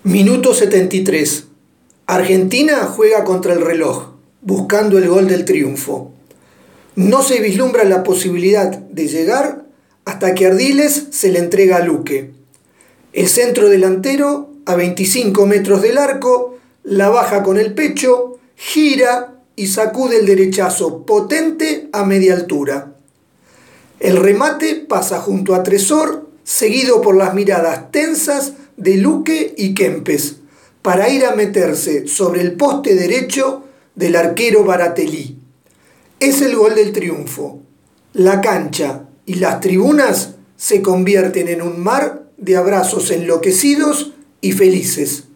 Minuto 73. Argentina juega contra el reloj, buscando el gol del triunfo. No se vislumbra la posibilidad de llegar hasta que Ardiles se le entrega a Luque. El centro delantero, a 25 metros del arco, la baja con el pecho, gira y sacude el derechazo potente a media altura. El remate pasa junto a Tresor, seguido por las miradas tensas de Luque y Kempes, para ir a meterse sobre el poste derecho del arquero Baratelli. Es el gol del triunfo. La cancha y las tribunas se convierten en un mar de abrazos enloquecidos y felices.